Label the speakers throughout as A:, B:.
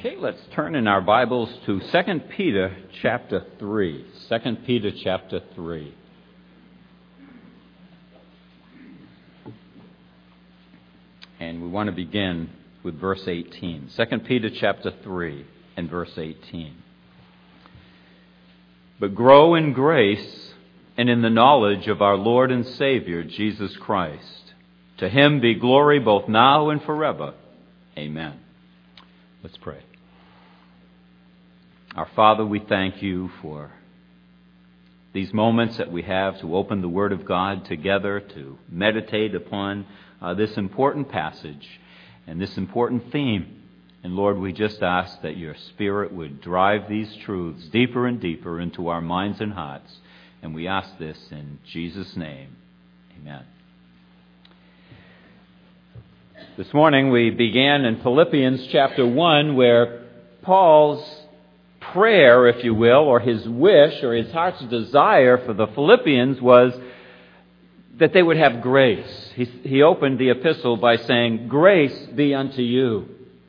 A: Okay, let's turn in our Bibles to 2 Peter chapter 3. 2 Peter chapter 3. And we want to begin with verse 18. 2 Peter chapter 3 and verse 18. But grow in grace and in the knowledge of our Lord and Savior, Jesus Christ. To him be glory both now and forever. Amen. Let's pray. Our Father, we thank you for these moments that we have to open the Word of God together, to meditate upon this important passage and this important theme. And Lord, we just ask that your Spirit would drive these truths deeper and deeper into our minds and hearts. And we ask this in Jesus' name. Amen. This morning we began in Philippians chapter 1, where Paul's prayer, if you will, or his wish or his heart's desire for the Philippians was that they would have grace. He opened the epistle by saying, "Grace be unto you."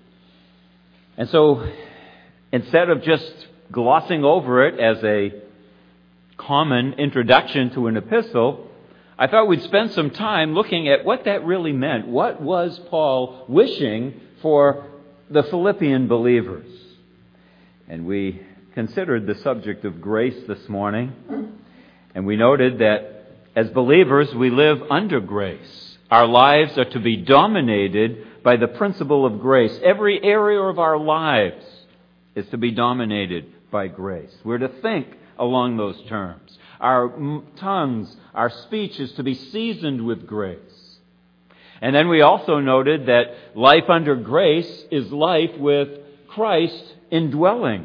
A: And so instead of just glossing over it as a common introduction to an epistle, I thought we'd spend some time looking at what that really meant. What was Paul wishing for the Philippian believers? And we considered the subject of grace this morning. And we noted that as believers, we live under grace. Our lives are to be dominated by the principle of grace. Every area of our lives is to be dominated by grace. We're to think along those terms. Our tongues, our speech is to be seasoned with grace. And then we also noted that life under grace is life with Christ indwelling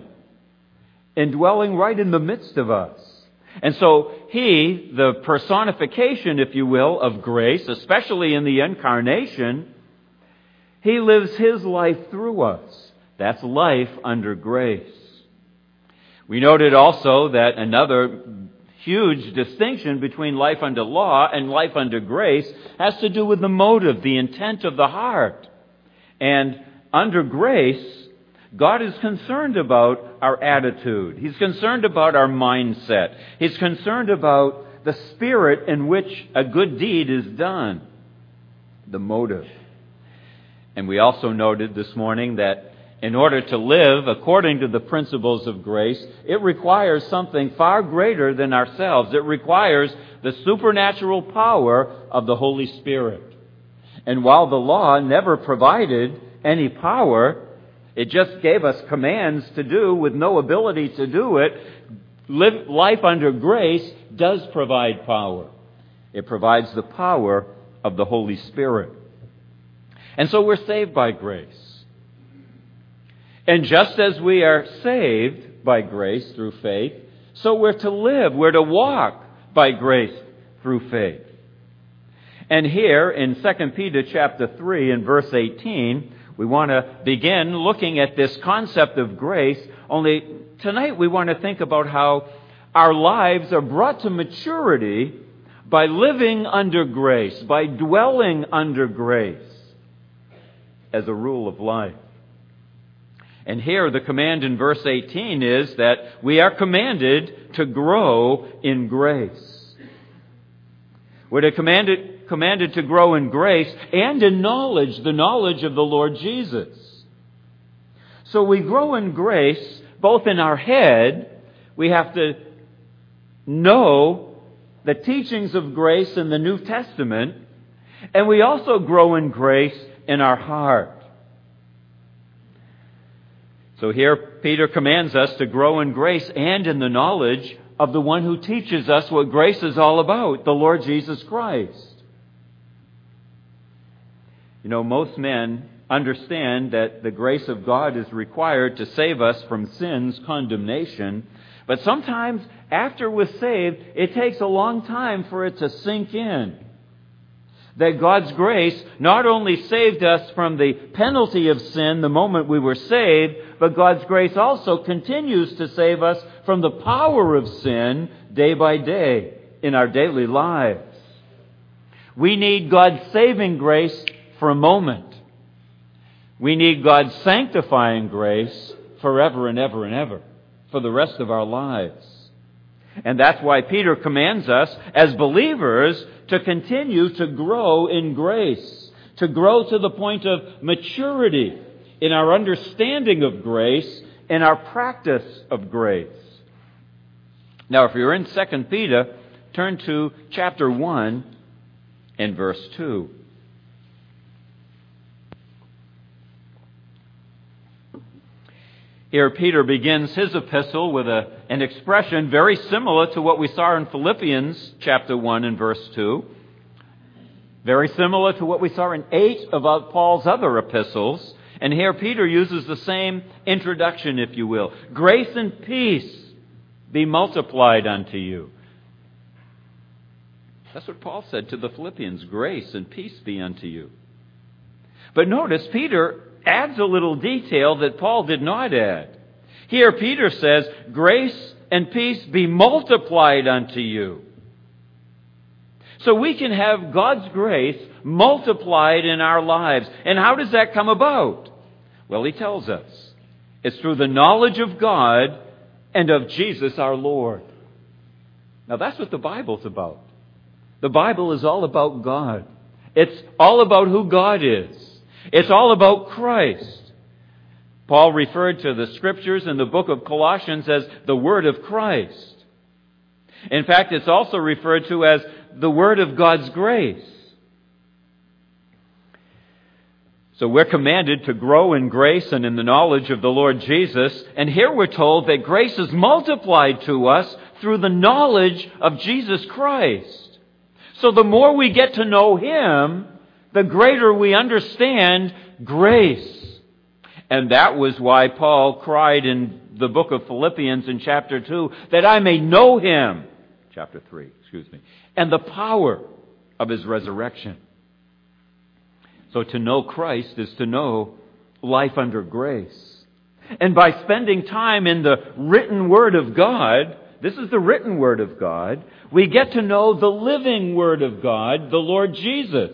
A: right in the midst of us. And so he, the personification, if you will, of grace, especially in the incarnation, he lives his life through us. That's life under grace. We noted also that another huge distinction between life under law and life under grace has to do with the motive, the intent of the heart. And under grace, God is concerned about our attitude. He's concerned about our mindset. He's concerned about the spirit in which a good deed is done, the motive. And we also noted this morning that in order to live according to the principles of grace, it requires something far greater than ourselves. It requires the supernatural power of the Holy Spirit. And while the law never provided any power, it just gave us commands to do with no ability to do it. Life under grace does provide power. It provides the power of the Holy Spirit. And so we're saved by grace. And just as we are saved by grace through faith, so we're to live, we're to walk by grace through faith. And here in 2 Peter chapter 3 and verse 18, we want to begin looking at this concept of grace, only tonight we want to think about how our lives are brought to maturity by living under grace, by dwelling under grace as a rule of life. And here the command in verse 18 is that we are commanded to grow in grace. We're commanded to grow in grace and in knowledge, the knowledge of the Lord Jesus. So we grow in grace both in our head. We have to know the teachings of grace in the New Testament. And we also grow in grace in our heart. So here Peter commands us to grow in grace and in the knowledge of the one who teaches us what grace is all about, the Lord Jesus Christ. You know, most men understand that the grace of God is required to save us from sin's condemnation. But sometimes after we're saved, it takes a long time for it to sink in. That God's grace not only saved us from the penalty of sin the moment we were saved, but God's grace also continues to save us from the power of sin day by day in our daily lives. We need God's saving grace for a moment. We need God's sanctifying grace forever and ever and ever for the rest of our lives. And that's why Peter commands us as believers to continue to grow in grace, to grow to the point of maturity in our understanding of grace and our practice of grace. Now, if you're in 2 Peter, turn to chapter 1 and verse 2. Here Peter begins his epistle with an expression very similar to what we saw in Philippians chapter 1 and verse 2. Very similar to what we saw in 8 of Paul's other epistles. And here Peter uses the same introduction, if you will. Grace and peace be multiplied unto you. That's what Paul said to the Philippians. Grace and peace be unto you. But notice Peter adds a little detail that Paul did not add. Here Peter says, grace and peace be multiplied unto you. So we can have God's grace multiplied in our lives. And how does that come about? Well, he tells us. It's through the knowledge of God and of Jesus our Lord. Now that's what the Bible's about. The Bible is all about God. It's all about who God is. It's all about Christ. Paul referred to the Scriptures in the book of Colossians as the Word of Christ. In fact, it's also referred to as the Word of God's grace. So we're commanded to grow in grace and in the knowledge of the Lord Jesus. And here we're told that grace is multiplied to us through the knowledge of Jesus Christ. So the more we get to know Him, the greater we understand grace. And that was why Paul cried in the book of Philippians in chapter 2, that I may know Him, chapter 3, and the power of His resurrection. So to know Christ is to know life under grace. And by spending time in the written Word of God, this is the written Word of God, we get to know the living Word of God, the Lord Jesus.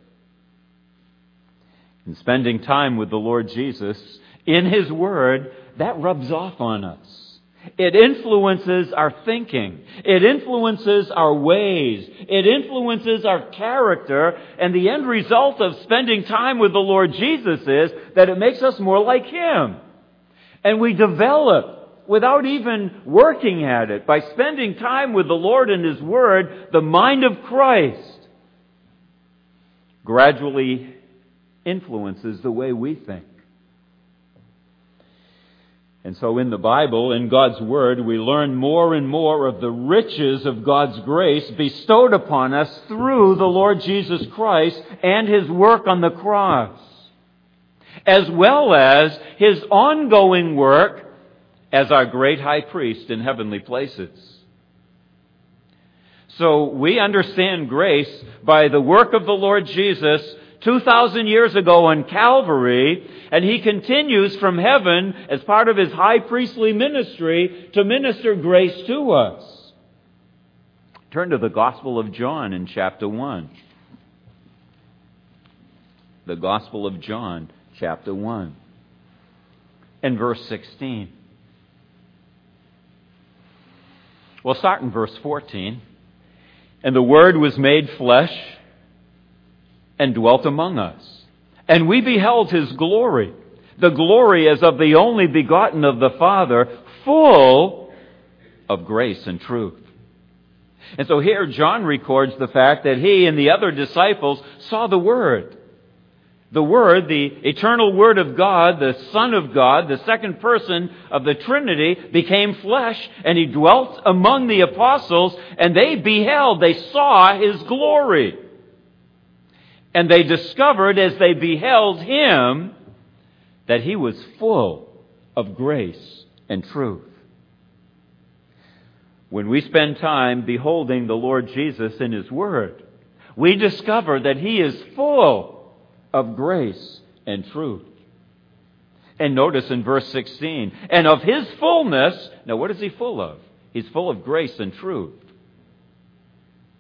A: And spending time with the Lord Jesus in His Word, that rubs off on us. It influences our thinking. It influences our ways. It influences our character. And the end result of spending time with the Lord Jesus is that it makes us more like Him. And we develop, without even working at it, by spending time with the Lord and His Word, the mind of Christ gradually influences the way we think. And so in the Bible, in God's Word, we learn more and more of the riches of God's grace bestowed upon us through the Lord Jesus Christ and His work on the cross, as well as His ongoing work as our great high priest in heavenly places. So we understand grace by the work of the Lord Jesus 2,000 years ago on Calvary, and He continues from heaven as part of His high priestly ministry to minister grace to us. Turn to the Gospel of John in chapter 1. The Gospel of John, chapter 1, and verse 16. We'll start in verse 14. And the Word was made flesh and dwelt among us. And we beheld His glory, the glory as of the only begotten of the Father, full of grace and truth. And so here John records the fact that he and the other disciples saw the Word. The Word, the eternal Word of God, the Son of God, the second person of the Trinity, became flesh, and He dwelt among the apostles, and they beheld, they saw His glory. And they discovered as they beheld Him that He was full of grace and truth. When we spend time beholding the Lord Jesus in His Word, we discover that He is full of grace and truth. And notice in verse 16, and of His fullness, now what is He full of? He's full of grace and truth.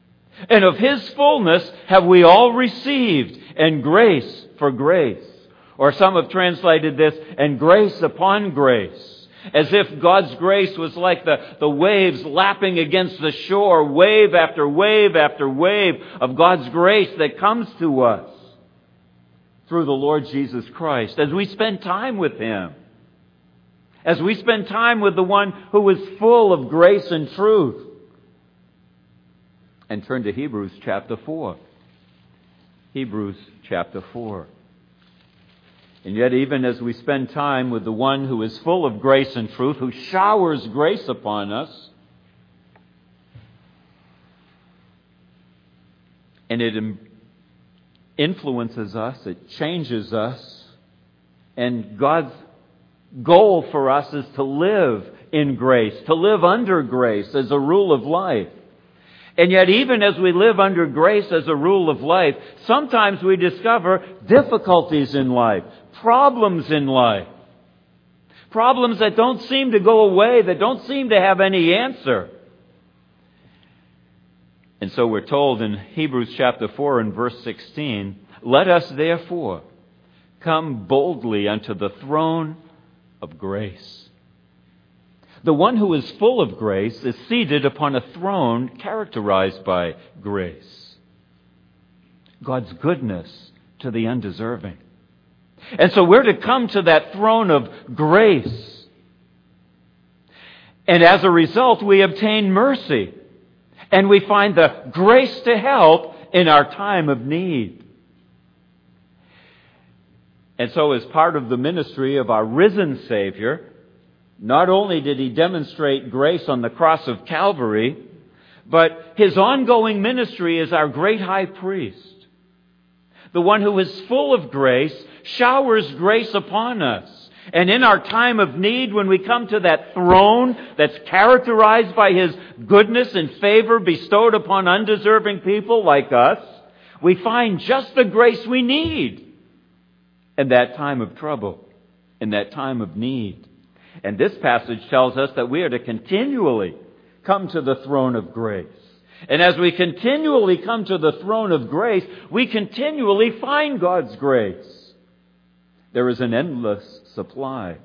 A: And of His fullness have we all received, and grace for grace. Or some have translated this, and grace upon grace. As if God's grace was like the waves lapping against the shore, wave after wave after wave of God's grace that comes to us through the Lord Jesus Christ. As we spend time with Him. As we spend time with the one who is full of grace and truth. And turn to Hebrews chapter 4. Hebrews chapter 4. And yet even as we spend time with the one who is full of grace and truth, who showers grace upon us, and it influences us, it changes us, and God's goal for us is to live in grace, to live under grace as a rule of life. And yet even as we live under grace as a rule of life, sometimes we discover difficulties in life, problems in life. Problems that don't seem to go away, that don't seem to have any answer. And so we're told in Hebrews chapter 4 and verse 16, "Let us therefore come boldly unto the throne of grace." The one who is full of grace is seated upon a throne characterized by grace. God's goodness to the undeserving. And so we're to come to that throne of grace. And as a result, we obtain mercy. And we find the grace to help in our time of need. And so as part of the ministry of our risen Savior, not only did He demonstrate grace on the cross of Calvary, but His ongoing ministry as our great high priest, the one who is full of grace, showers grace upon us. And in our time of need, when we come to that throne that's characterized by His goodness and favor bestowed upon undeserving people like us, we find just the grace we need in that time of trouble, in that time of need. And this passage tells us that we are to continually come to the throne of grace. And as we continually come to the throne of grace, we continually find God's grace. There is an endless supply.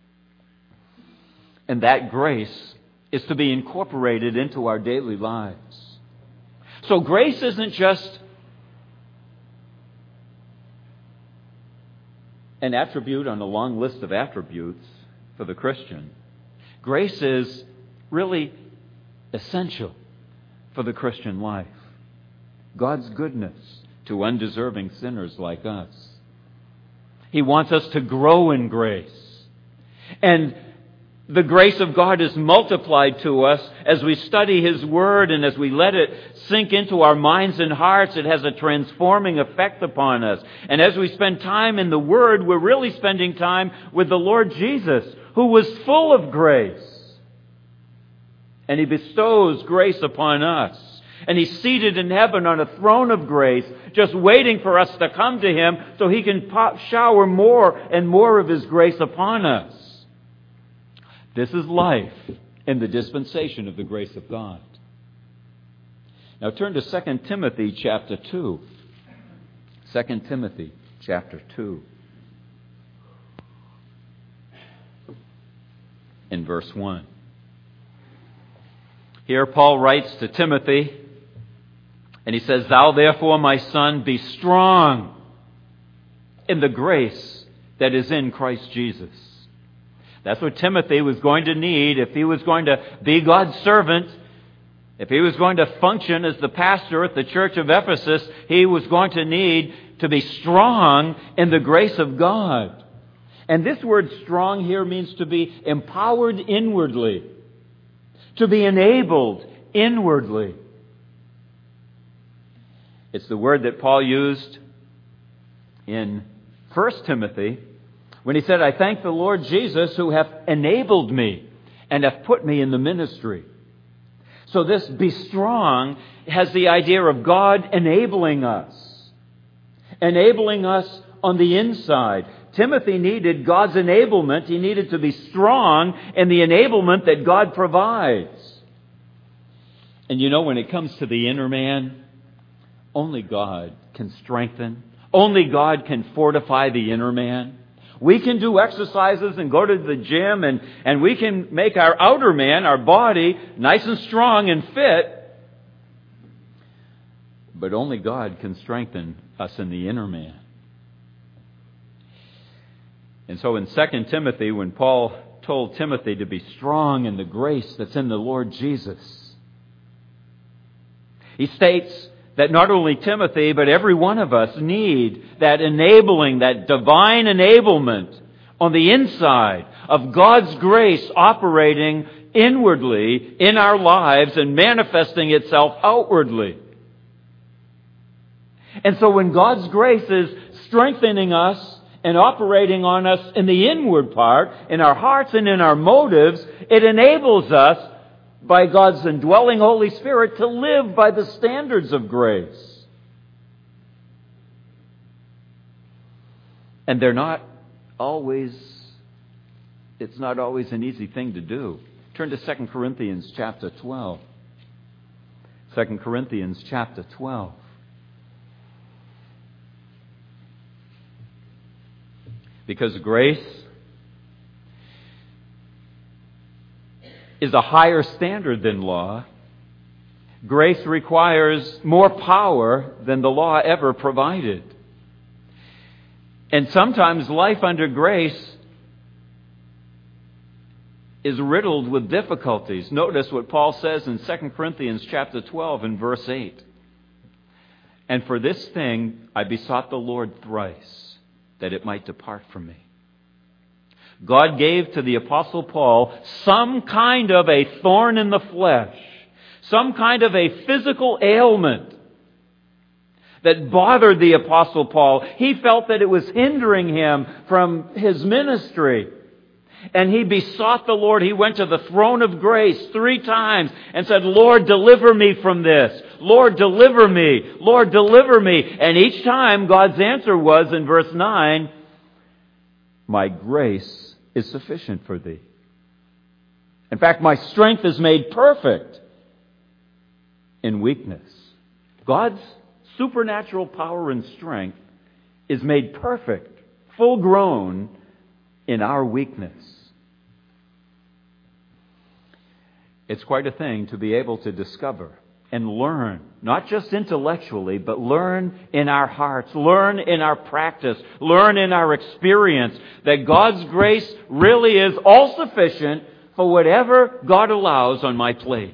A: And that grace is to be incorporated into our daily lives. So grace isn't just an attribute on a long list of attributes for the Christian. Grace is really essential for the Christian life. God's goodness to undeserving sinners like us. He wants us to grow in grace. And the grace of God is multiplied to us as we study His Word and as we let it sink into our minds and hearts. It has a transforming effect upon us. And as we spend time in the Word, we're really spending time with the Lord Jesus, who was full of grace. And He bestows grace upon us. And He's seated in heaven on a throne of grace, just waiting for us to come to Him so He can shower more and more of His grace upon us. This is life in the dispensation of the grace of God. Now turn to 2 Timothy chapter 2. 2 Timothy chapter 2. In verse 1. Here Paul writes to Timothy, and he says, "Thou therefore, my son, be strong in the grace that is in Christ Jesus." That's what Timothy was going to need if he was going to be God's servant. If he was going to function as the pastor at the church of Ephesus, he was going to need to be strong in the grace of God. And this word strong here means to be empowered inwardly, to be enabled inwardly. It's the word that Paul used in 1 Timothy when he said, "I thank the Lord Jesus who hath enabled me and hath put me in the ministry." So this be strong has the idea of God enabling us on the inside. Timothy needed God's enablement. He needed to be strong in the enablement that God provides. And you know, when it comes to the inner man, only God can strengthen. Only God can fortify the inner man. We can do exercises and go to the gym and we can make our outer man, our body, nice and strong and fit. But only God can strengthen us in the inner man. And so in 2 Timothy, when Paul told Timothy to be strong in the grace that's in the Lord Jesus, he states that not only Timothy, but every one of us need that enabling, that divine enablement on the inside of God's grace operating inwardly in our lives and manifesting itself outwardly. And so when God's grace is strengthening us and operating on us in the inward part, in our hearts and in our motives, it enables us, by God's indwelling Holy Spirit, to live by the standards of grace. And it's not always an easy thing to do. Turn to 2 Corinthians chapter 12. 2 Corinthians chapter 12. Because grace is a higher standard than law. Grace requires more power than the law ever provided. And sometimes life under grace is riddled with difficulties. Notice what Paul says in 2 Corinthians chapter 12 and verse 8. And for this thing I besought the Lord thrice, that it might depart from me. God gave to the Apostle Paul some kind of a thorn in the flesh, some kind of a physical ailment that bothered the Apostle Paul. He felt that it was hindering him from his ministry. And he besought the Lord. He went to the throne of grace 3 times and said, Lord, deliver me from this. Lord, deliver me. Lord, deliver me. And each time God's answer was, in verse 9, my grace is sufficient for thee. In fact, my strength is made perfect in weakness. God's supernatural power and strength is made perfect, full grown in our weakness. It's quite a thing to be able to discover and learn, not just intellectually, but learn in our hearts, learn in our practice, learn in our experience that God's grace really is all sufficient for whatever God allows on my plate.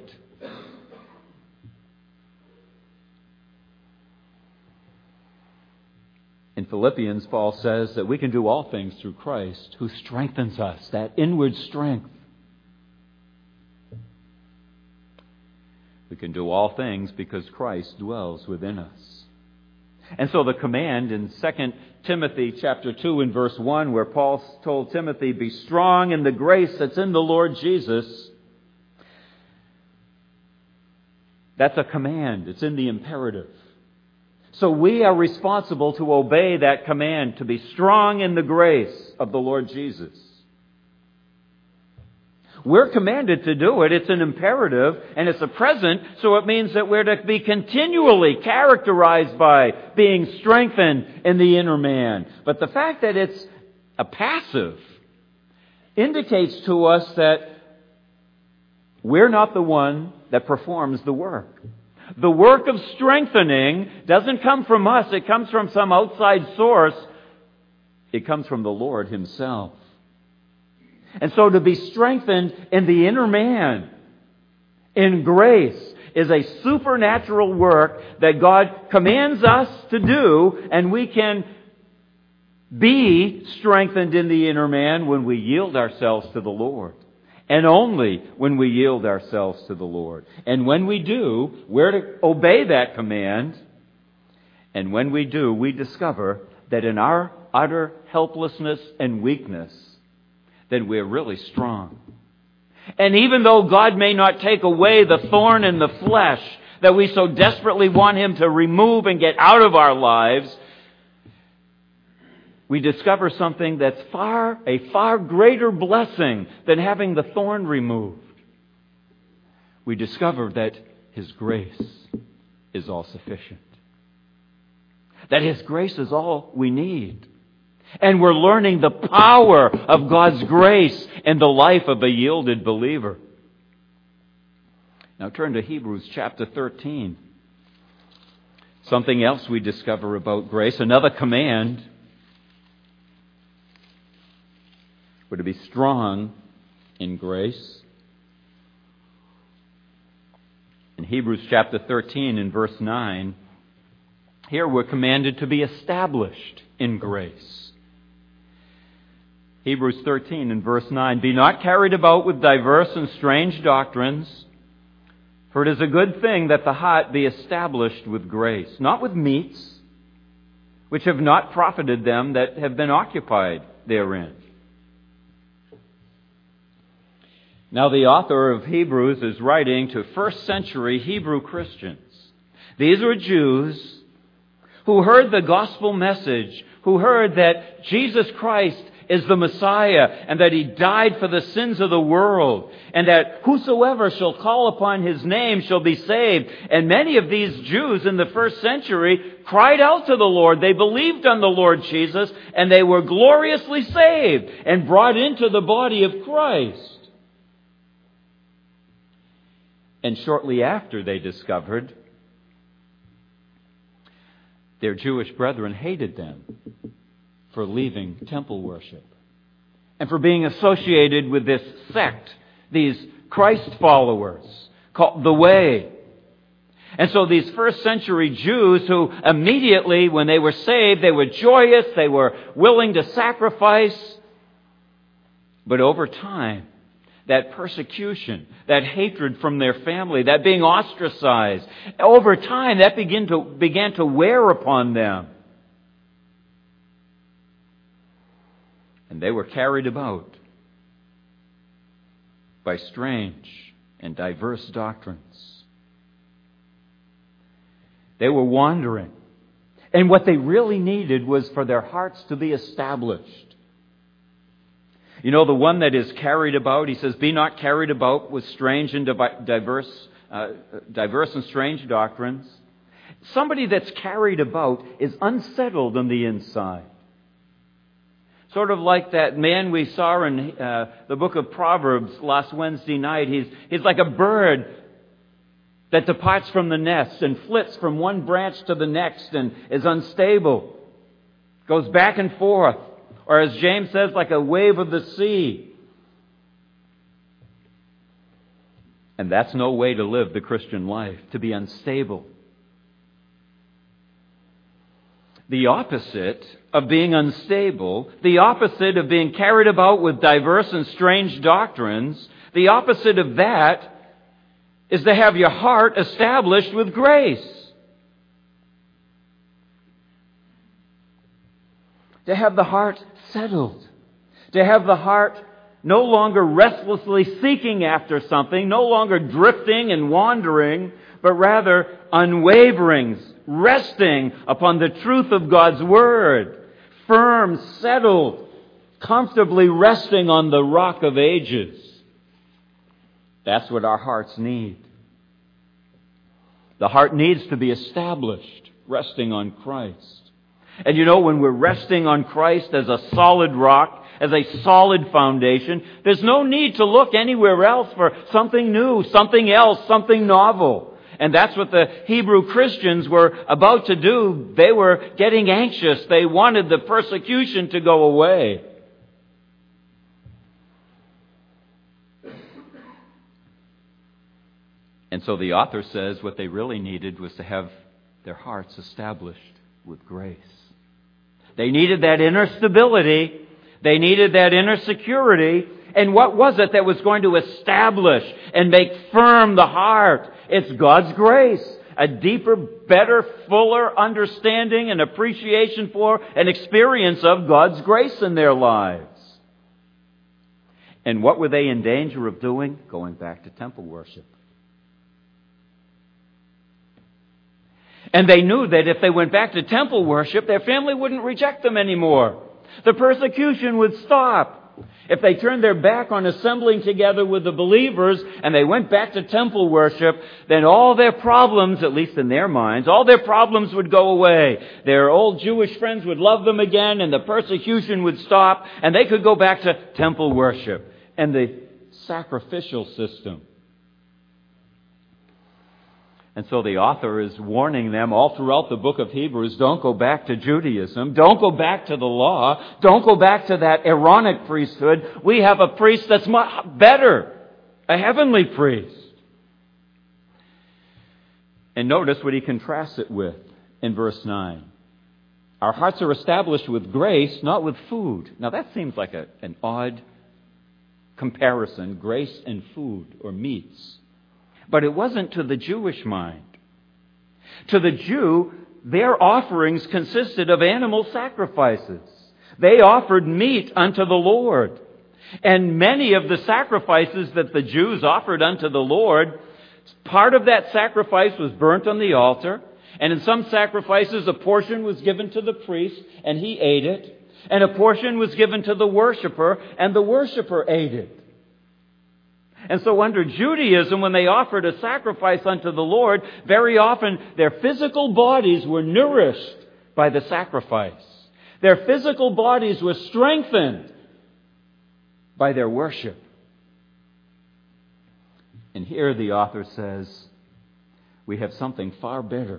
A: In Philippians, Paul says that we can do all things through Christ who strengthens us, that inward strength. We can do all things because Christ dwells within us. And so the command in 2 Timothy chapter 2 and verse 1, where Paul told Timothy, be strong in the grace that's in the Lord Jesus, that's a command. It's in the imperative. So we are responsible to obey that command, to be strong in the grace of the Lord Jesus. We're commanded to do it. It's an imperative and it's a present, so it means that we're to be continually characterized by being strengthened in the inner man. But the fact that it's a passive indicates to us that we're not the one that performs the work. The work of strengthening doesn't come from us. It comes from some outside source. It comes from the Lord Himself. And so to be strengthened in the inner man, in grace, is a supernatural work that God commands us to do, and we can be strengthened in the inner man when we yield ourselves to the Lord. And only when we yield ourselves to the Lord. And when we do, we're to obey that command. And when we do, we discover that in our utter helplessness and weakness, that we're really strong. And even though God may not take away the thorn in the flesh that we so desperately want Him to remove and get out of our lives, we discover something that's a far greater blessing than having the thorn removed. We discover that His grace is all sufficient. that His grace is all we need. And we're learning the power of God's grace in the life of a yielded believer. Now turn to Hebrews chapter 13. Something else we discover about grace, another command. We're to be strong in grace. In Hebrews chapter 13 and verse 9, here we're commanded to be established in grace. Hebrews 13 and verse 9, "Be not carried about with diverse and strange doctrines, for it is a good thing that the heart be established with grace, not with meats, which have not profited them that have been occupied therein." Now the author of Hebrews is writing to first century Hebrew Christians. These were Jews who heard the gospel message, who heard that Jesus Christ is the Messiah and that He died for the sins of the world and that whosoever shall call upon His name shall be saved. And many of these Jews in the first century cried out to the Lord. They believed on the Lord Jesus and they were gloriously saved and brought into the body of Christ. And shortly after, they discovered their Jewish brethren hated them for leaving temple worship and for being associated with this sect, these Christ followers called the Way. And so these first century Jews who immediately, when they were saved, they were joyous, they were willing to sacrifice. But over time, that persecution, that hatred from their family, that being ostracized, over time that began to wear upon them. And they were carried about by strange and diverse doctrines. They were wandering. And what they really needed was for their hearts to be established. You know, the one that is carried about, he says, "Be not carried about with strange and diverse and strange doctrines." Somebody that's carried about is unsettled on the inside. Sort of like that man we saw in the book of Proverbs last Wednesday night. He's like a bird that departs from the nest and flits from one branch to the next and is unstable. Goes back and forth. Or as James says, like a wave of the sea. And that's no way to live the Christian life, to be unstable. The opposite of being unstable, the opposite of being carried about with diverse and strange doctrines, the opposite of that is to have your heart established with grace. To have the heart settled. To have the heart no longer restlessly seeking after something, no longer drifting and wandering, but rather unwavering, resting upon the truth of God's Word. Firm, settled, comfortably resting on the rock of ages. That's what our hearts need. The heart needs to be established, resting on Christ. And you know, when we're resting on Christ as a solid rock, as a solid foundation, there's no need to look anywhere else for something new, something else, something novel. And that's what the Hebrew Christians were about to do. They were getting anxious. They wanted the persecution to go away. And so the author says what they really needed was to have their hearts established with grace. They needed that inner stability. They needed that inner security. And what was it that was going to establish and make firm the heart? It's God's grace. A deeper, better, fuller understanding and appreciation for and experience of God's grace in their lives. And what were they in danger of doing? Going back to temple worship. And they knew that if they went back to temple worship, their family wouldn't reject them anymore. The persecution would stop. if they turned their back on assembling together with the believers and they went back to temple worship, then all their problems, at least in their minds, all their problems would go away. Their old Jewish friends would love them again, and the persecution would stop, and they could go back to temple worship and the sacrificial system. And so the author is warning them all throughout the book of Hebrews, don't go back to Judaism. Don't go back to the law. Don't go back to that Aaronic priesthood. We have a priest that's much better, a heavenly priest. And notice what he contrasts it with in verse 9. Our hearts are established with grace, not with food. Now that seems like an odd comparison, grace and food or meats. But it wasn't to the Jewish mind. To the Jew, their offerings consisted of animal sacrifices. They offered meat unto the Lord. And many of the sacrifices that the Jews offered unto the Lord, part of that sacrifice was burnt on the altar. And in some sacrifices, a portion was given to the priest, and he ate it. And a portion was given to the worshiper, and the worshiper ate it. And so under Judaism, when they offered a sacrifice unto the Lord, very often their physical bodies were nourished by the sacrifice. Their physical bodies were strengthened by their worship. And here the author says, we have something far better.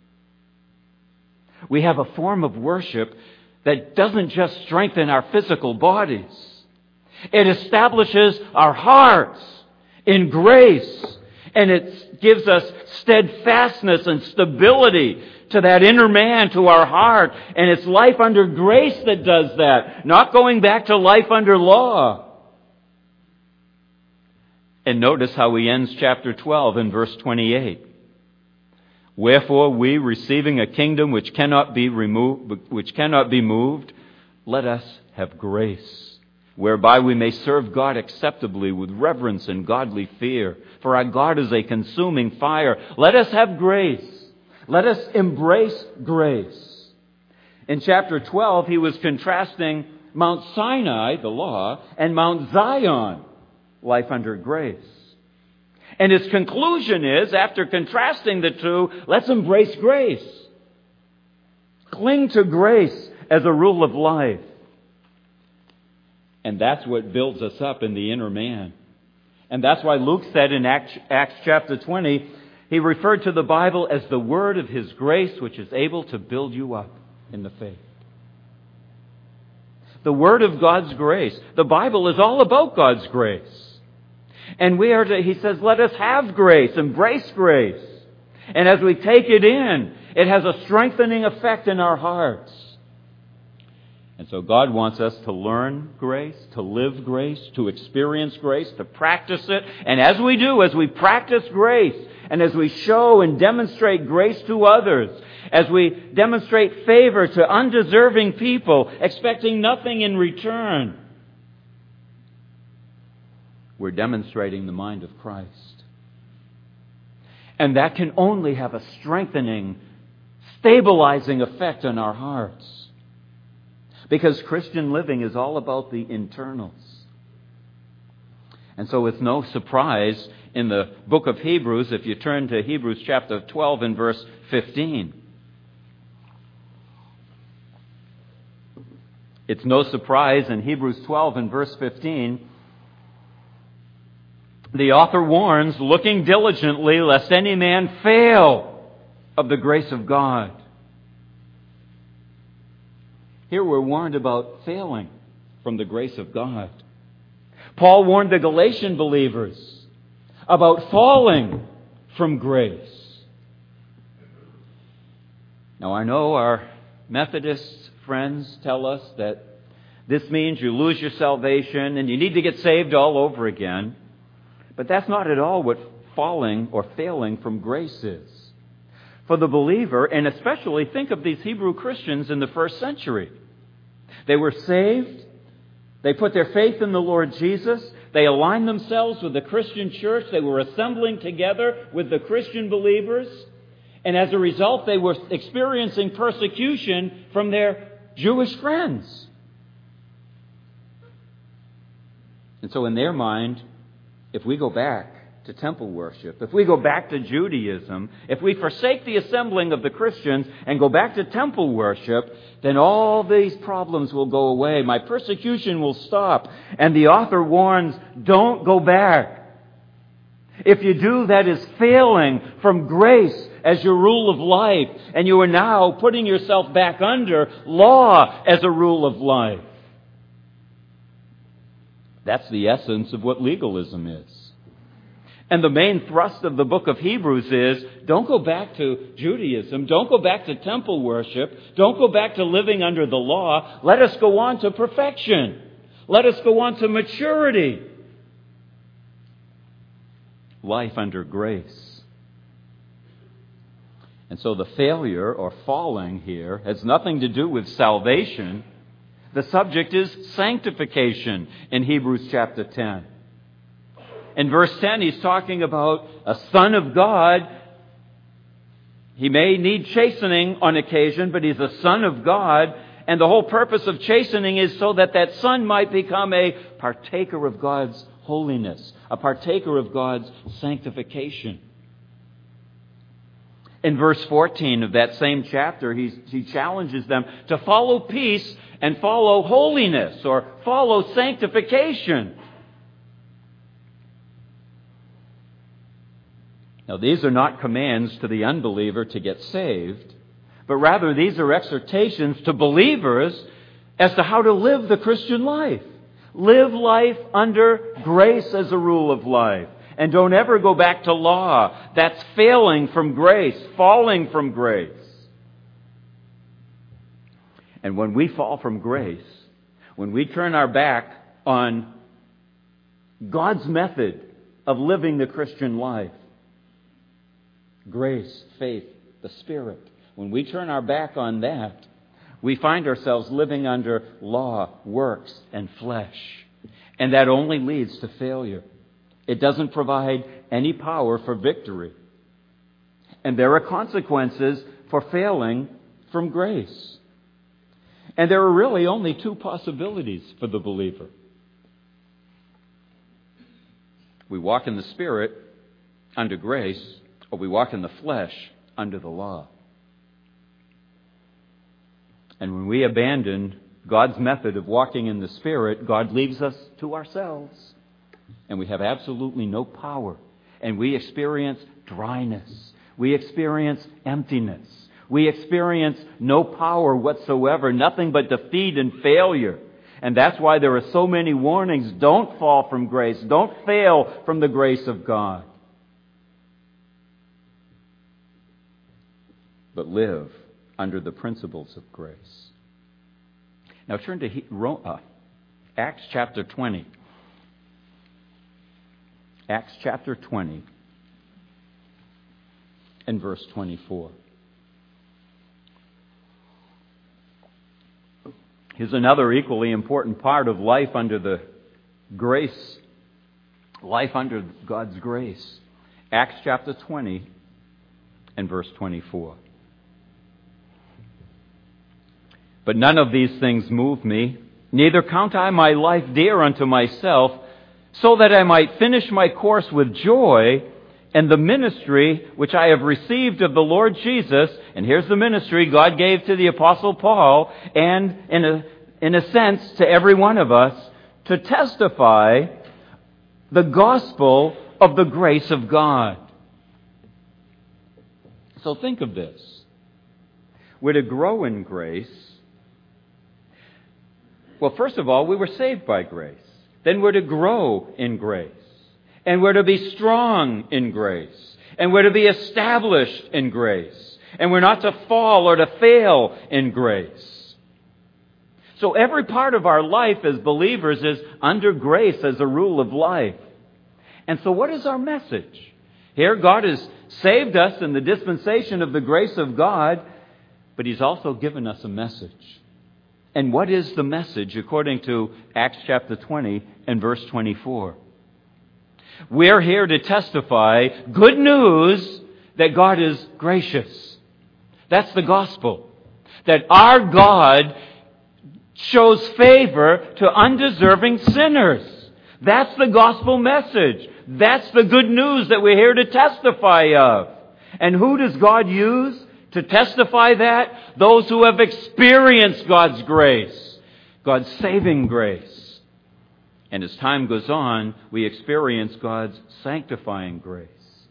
A: We have a form of worship that doesn't just strengthen our physical bodies. It establishes our hearts in grace, and it gives us steadfastness and stability to that inner man, to our heart. And it's life under grace that does that, not going back to life under law. And notice how he ends chapter 12 in verse 28. Wherefore we, receiving a kingdom which cannot be moved, let us have grace, whereby we may serve God acceptably with reverence and godly fear. For our God is a consuming fire. Let us have grace. Let us embrace grace. In chapter 12, he was contrasting Mount Sinai, the law, and Mount Zion, life under grace. And his conclusion is, after contrasting the two, let's embrace grace. Cling to grace as a rule of life. And that's what builds us up in the inner man. And that's why Luke said in Acts chapter 20, he referred to the Bible as the word of his grace, which is able to build you up in the faith. The word of God's grace. The Bible is all about God's grace. And we are to, he says, let us have grace, embrace grace. And as we take it in, it has a strengthening effect in our hearts. And so God wants us to learn grace, to live grace, to experience grace, to practice it. And as we do, as we practice grace, and as we show and demonstrate grace to others, as we demonstrate favor to undeserving people, expecting nothing in return, we're demonstrating the mind of Christ. And that can only have a strengthening, stabilizing effect on our hearts. Because Christian living is all about the internals. And so it's no surprise in the book of Hebrews, if you turn to Hebrews chapter 12 and verse 15. It's no surprise in Hebrews 12 and verse 15, the author warns, looking diligently lest any man fail of the grace of God. Here we're warned about failing from the grace of God. Paul warned the Galatian believers about falling from grace. Now I know our Methodist friends tell us that this means you lose your salvation and you need to get saved all over again. But that's not at all what falling or failing from grace is. For the believer, and especially think of these Hebrew Christians in the first century. They were saved. They put their faith in the Lord Jesus. They aligned themselves with the Christian church. They were assembling together with the Christian believers. And as a result, they were experiencing persecution from their Jewish friends. And so in their mind, if we go back to temple worship, if we go back to Judaism, if we forsake the assembling of the Christians and go back to temple worship, then all these problems will go away. My persecution will stop. And the author warns, don't go back. If you do, that is failing from grace as your rule of life, and you are now putting yourself back under law as a rule of life. That's the essence of what legalism is. And the main thrust of the book of Hebrews is, don't go back to Judaism, don't go back to temple worship, don't go back to living under the law. Let us go on to perfection. Let us go on to maturity. Life under grace. And so the failure or falling here has nothing to do with salvation. The subject is sanctification in Hebrews chapter 10. In verse 10, he's talking about a son of God. He may need chastening on occasion, but he's a son of God. And the whole purpose of chastening is so that that son might become a partaker of God's holiness, a partaker of God's sanctification. In verse 14 of that same chapter, he challenges them to follow peace and follow holiness, or follow sanctification. Now, these are not commands to the unbeliever to get saved, but rather these are exhortations to believers as to how to live the Christian life. Live life under grace as a rule of life. And don't ever go back to law. That's failing from grace, falling from grace. And when we fall from grace, when we turn our back on God's method of living the Christian life, grace, faith, the Spirit, when we turn our back on that, we find ourselves living under law, works, and flesh. And that only leads to failure. It doesn't provide any power for victory. And there are consequences for failing from grace. And there are really only two possibilities for the believer. We walk in the Spirit under grace, or we walk in the flesh under the law. And when we abandon God's method of walking in the Spirit, God leaves us to ourselves. And we have absolutely no power. And we experience dryness. We experience emptiness. We experience no power whatsoever, nothing but defeat and failure. And that's why there are so many warnings. Don't fall from grace. Don't fail from the grace of God. But live under the principles of grace. Now turn to Acts chapter 20. Acts chapter 20 and verse 24. Here's another equally important part of life under the grace, life under God's grace. Acts chapter 20 and verse 24. But none of these things move me, neither count I my life dear unto myself, so that I might finish my course with joy and the ministry which I have received of the Lord Jesus. And here's the ministry God gave to the Apostle Paul, and in a sense to every one of us, to testify the gospel of the grace of God. So think of this. We're to grow in grace. Well, first of all, we were saved by grace. Then we're to grow in grace. And we're to be strong in grace. And we're to be established in grace. And we're not to fall or to fail in grace. So every part of our life as believers is under grace as a rule of life. And so what is our message? Here, God has saved us in the dispensation of the grace of God, but He's also given us a message. And what is the message according to Acts chapter 20 and verse 24? We're here to testify good news that God is gracious. That's the gospel. That our God shows favor to undeserving sinners. That's the gospel message. That's the good news that we're here to testify of. And who does God use to testify that? Those who have experienced God's grace, God's saving grace. And as time goes on, we experience God's sanctifying grace.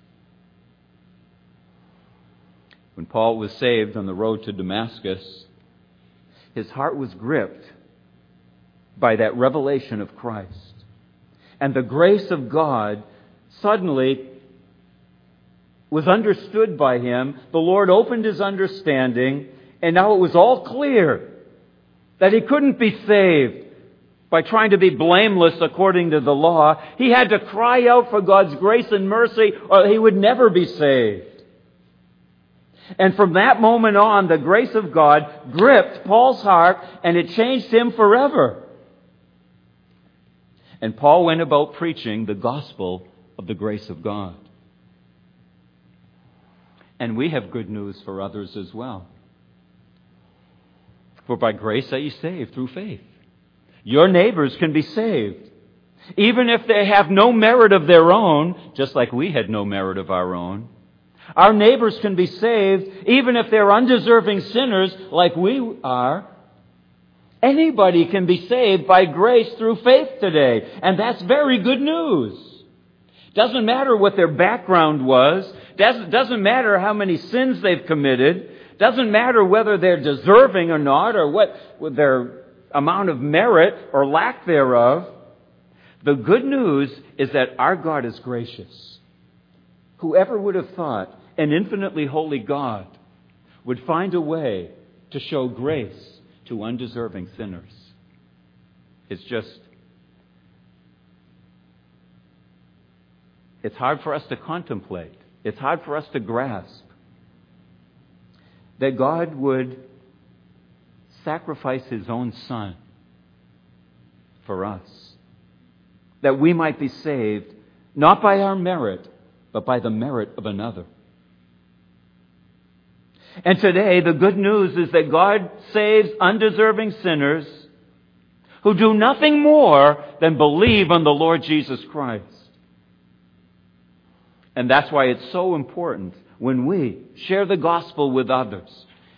A: When Paul was saved on the road to Damascus, his heart was gripped by that revelation of Christ. And the grace of God suddenly was understood by him. The Lord opened his understanding, and now it was all clear that he couldn't be saved by trying to be blameless according to the law. He had to cry out for God's grace and mercy, or he would never be saved. And from that moment on, the grace of God gripped Paul's heart, and it changed him forever. And Paul went about preaching the gospel of the grace of God. And we have good news for others as well. For by grace are you saved through faith. Your neighbors can be saved, even if they have no merit of their own, just like we had no merit of our own. Our neighbors can be saved, even if they're undeserving sinners like we are. Anybody can be saved by grace through faith today. And that's very good news. Doesn't matter what their background was. Doesn't matter how many sins they've committed. Doesn't matter whether they're deserving or not, or what their amount of merit or lack thereof. The good news is that our God is gracious. Whoever would have thought an infinitely holy God would find a way to show grace to undeserving sinners? It's hard for us to contemplate. It's hard for us to grasp that God would sacrifice His own Son for us, that we might be saved not by our merit, but by the merit of another. And today, the good news is that God saves undeserving sinners who do nothing more than believe on the Lord Jesus Christ. And that's why it's so important when we share the gospel with others.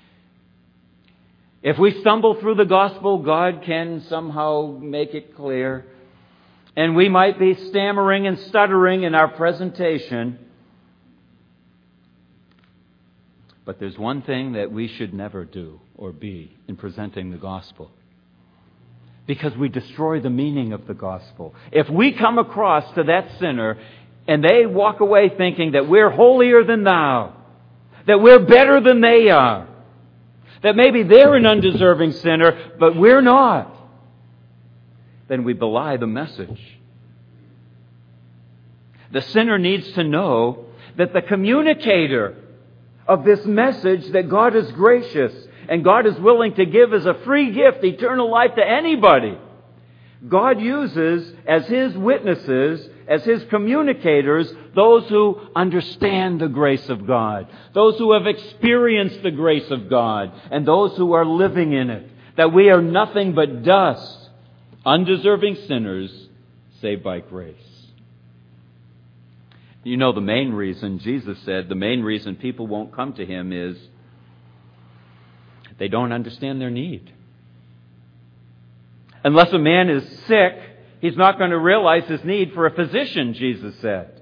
A: If we stumble through the gospel, God can somehow make it clear. And we might be stammering and stuttering in our presentation. But there's one thing that we should never do or be in presenting the gospel. Because we destroy the meaning of the gospel. If we come across to that sinner and they walk away thinking that we're holier than thou, that we're better than they are, that maybe they're an undeserving sinner, but we're not, then we belie the message. The sinner needs to know that the communicator of this message, that God is gracious and God is willing to give as a free gift eternal life to anybody, God uses as His witnesses, as His communicators, those who understand the grace of God, those who have experienced the grace of God, and those who are living in it. That we are nothing but dust, undeserving sinners saved by grace. You know, the main reason, Jesus said, the main reason people won't come to Him is they don't understand their need. Unless a man is sick, he's not going to realize his need for a physician, Jesus said.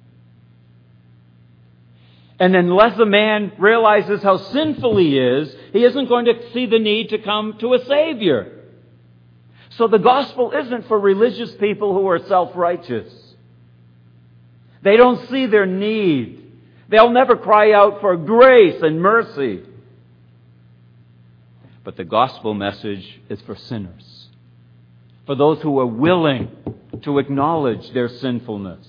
A: And unless a man realizes how sinful he isn't going to see the need to come to a Savior. So the gospel isn't for religious people who are self-righteous. They don't see their need. They'll never cry out for grace and mercy. But the gospel message is for sinners. For those who are willing to acknowledge their sinfulness.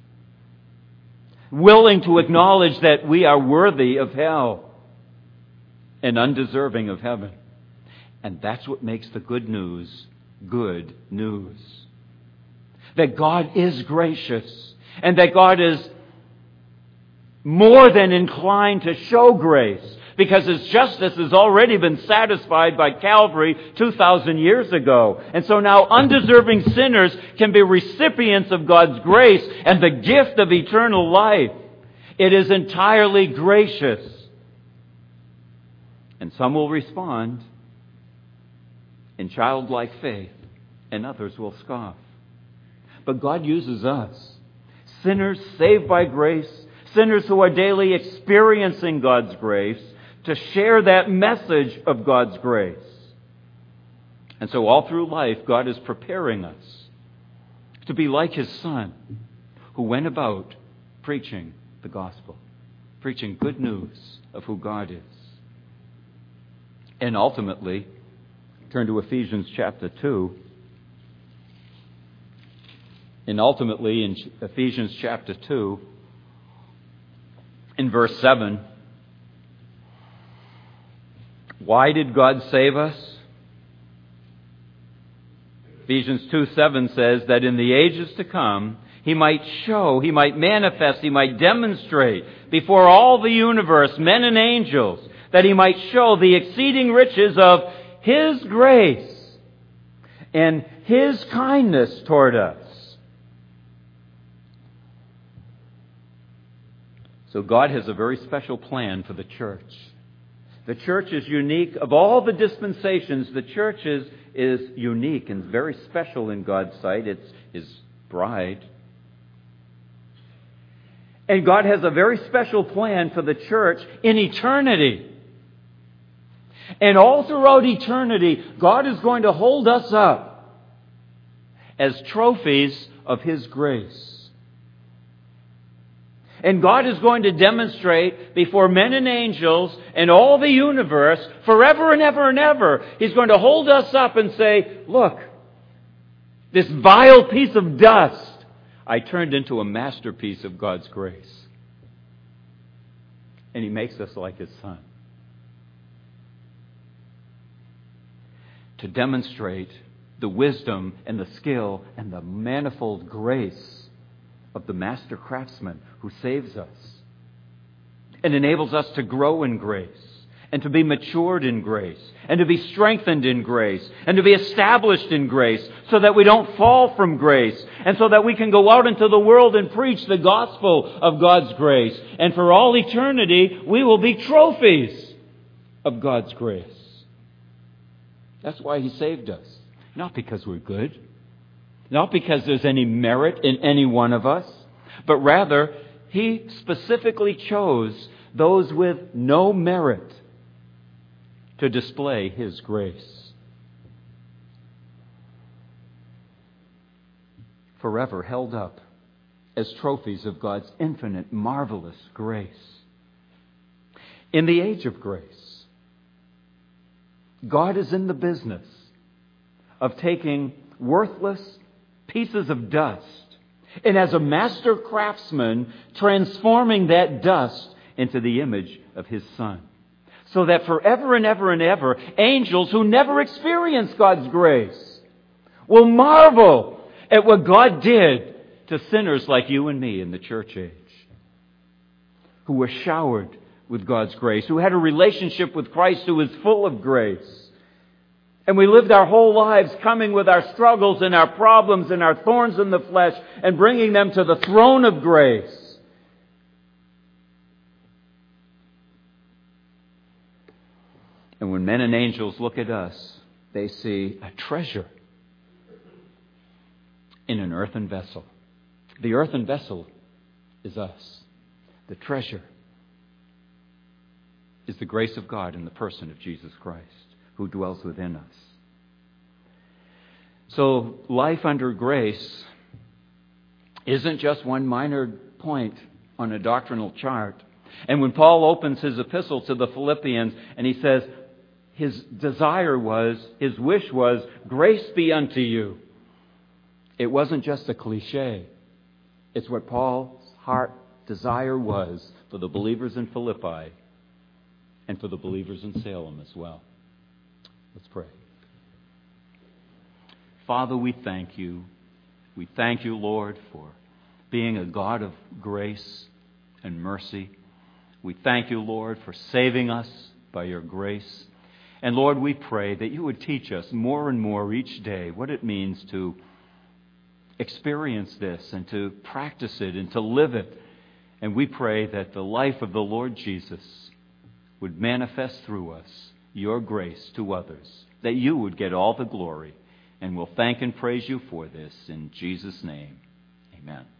A: Willing to acknowledge that we are worthy of hell and undeserving of heaven. And that's what makes the good news good news. That God is gracious and that God is more than inclined to show grace, because His justice has already been satisfied by Calvary 2,000 years ago. And so now undeserving sinners can be recipients of God's grace and the gift of eternal life. It is entirely gracious. And some will respond in childlike faith, and others will scoff. But God uses us, sinners saved by grace, sinners who are daily experiencing God's grace, to share that message of God's grace. And so all through life, God is preparing us to be like His Son, who went about preaching the gospel, preaching good news of who God is. And ultimately, turn to Ephesians chapter 2. And ultimately, in Ephesians chapter 2, in verse 7, why did God save us? Ephesians 2:7 says that in the ages to come, He might show, He might manifest, He might demonstrate before all the universe, men and angels, that He might show the exceeding riches of His grace and His kindness toward us. So God has a very special plan for the church. The church is unique. Of all the dispensations, the church is unique and very special in God's sight. It's His bride. And God has a very special plan for the church in eternity. And all throughout eternity, God is going to hold us up as trophies of His grace. And God is going to demonstrate before men and angels and all the universe forever and ever and ever. He's going to hold us up and say, look, this vile piece of dust I turned into a masterpiece of God's grace. And He makes us like His Son. To demonstrate the wisdom and the skill and the manifold grace of the master craftsman who saves us and enables us to grow in grace and to be matured in grace and to be strengthened in grace and to be established in grace so that we don't fall from grace and so that we can go out into the world and preach the gospel of God's grace. And for all eternity, we will be trophies of God's grace. That's why He saved us. Not because we're good. Not because there's any merit in any one of us. But rather, He specifically chose those with no merit to display His grace. Forever held up as trophies of God's infinite, marvelous grace. In the age of grace, God is in the business of taking worthless pieces of dust and as a master craftsman transforming that dust into the image of His Son. So that forever and ever and ever, angels who never experienced God's grace will marvel at what God did to sinners like you and me in the church age, who were showered with God's grace, who had a relationship with Christ who was full of grace. And we lived our whole lives coming with our struggles and our problems and our thorns in the flesh and bringing them to the throne of grace. And when men and angels look at us, they see a treasure in an earthen vessel. The earthen vessel is us. The treasure is the grace of God in the person of Jesus Christ, who dwells within us. So life under grace isn't just one minor point on a doctrinal chart. And when Paul opens his epistle to the Philippians and he says his desire was, his wish was, grace be unto you. It wasn't just a cliche. It's what Paul's heart desire was for the believers in Philippi and for the believers in Salem as well. Let's pray. Father, we thank you. We thank you, Lord, for being a God of grace and mercy. We thank you, Lord, for saving us by your grace. And Lord, we pray that you would teach us more and more each day what it means to experience this and to practice it and to live it. And we pray that the life of the Lord Jesus would manifest through us your grace to others, that you would get all the glory. And we'll thank and praise you for this in Jesus' name. Amen.